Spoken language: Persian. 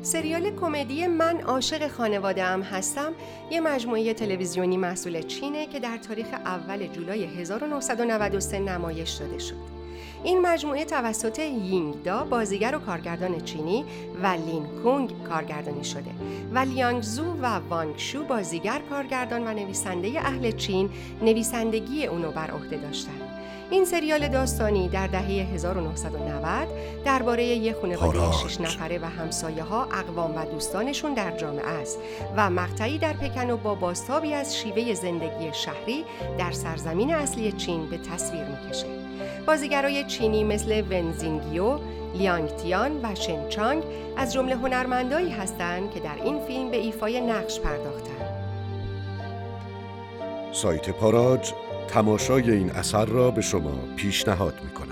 سریال کمدی من عاشق خانواده‌ام هستم یه مجموعه تلویزیونی محصول چینه که در تاریخ اول جولای 1993 نمایش داده شد. این مجموعه توسط یینگ دا بازیگر و کارگردان چینی و لین کونگ کارگردانی شده و لیانگ زو و وانگ شو بازیگر، کارگردان و نویسنده اهل چین نویسندگی اونو بر عهده داشتند. این سریال داستانی در دهه 1990 درباره یک خانواده 6 نفره و همسایه‌ها، اقوام و دوستانشون در جامعه است و مقطعی در پکن و با بازتابی از شیوه زندگی شهری در سرزمین اصلی چین به تصویر می‌کشه. بازیگرای چینی مثل ون زینگیو، لیانگ تیان و شن چانگ از جمله هنرمندایی هستند که در این فیلم به ایفای نقش پرداختند. سایت پاراج تماشای این اثر را به شما پیشنهاد می‌کند.